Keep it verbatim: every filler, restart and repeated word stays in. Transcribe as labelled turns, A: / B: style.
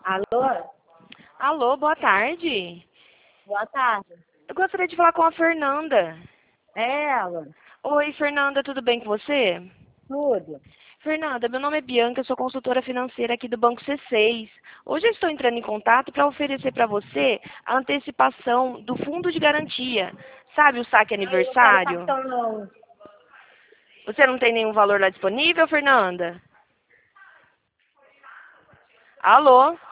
A: Alô?
B: Alô, boa tarde.
A: Boa tarde.
B: Eu gostaria de falar com a Fernanda.
A: É ela?
B: Oi, Fernanda, tudo bem com você?
A: Tudo.
B: Fernanda, meu nome é Bianca, eu sou consultora financeira aqui do Banco C seis. Hoje eu estou entrando em contato para oferecer para você a antecipação do fundo de garantia. Sabe o saque
A: Eu não quero
B: aniversário?
A: cartão, não.
B: Você não tem nenhum valor lá disponível, Fernanda? Alô?